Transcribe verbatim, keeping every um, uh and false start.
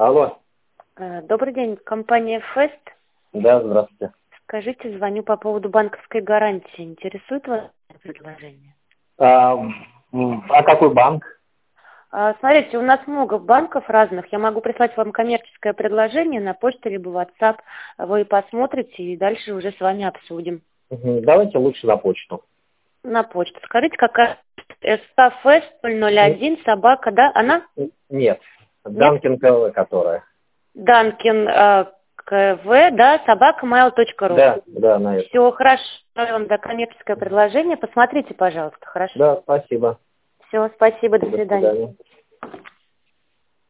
Алло. Э, Добрый день, компания Фест. Да, здравствуйте. Скажите, звоню по поводу банковской гарантии. Интересует вас это предложение? А, м, а какой банк? А, Смотрите, у нас много банков разных. Я могу прислать вам коммерческое предложение на почту либо WhatsApp. Вы посмотрите и дальше уже с вами обсудим. Мгм, давайте лучше на почту. На почту. Скажите, какая СКФест ноль ноль один собака, да? Она? Н- Нет. Нет? Данкин КВ, которая. Данкин э, КВ, да, собака mail точка ру. Да, да, на это. Все, хорошо. Я вам да, коммерческое предложение. Посмотрите, пожалуйста, хорошо? Да, спасибо. Все, спасибо, до До свидания. свидания.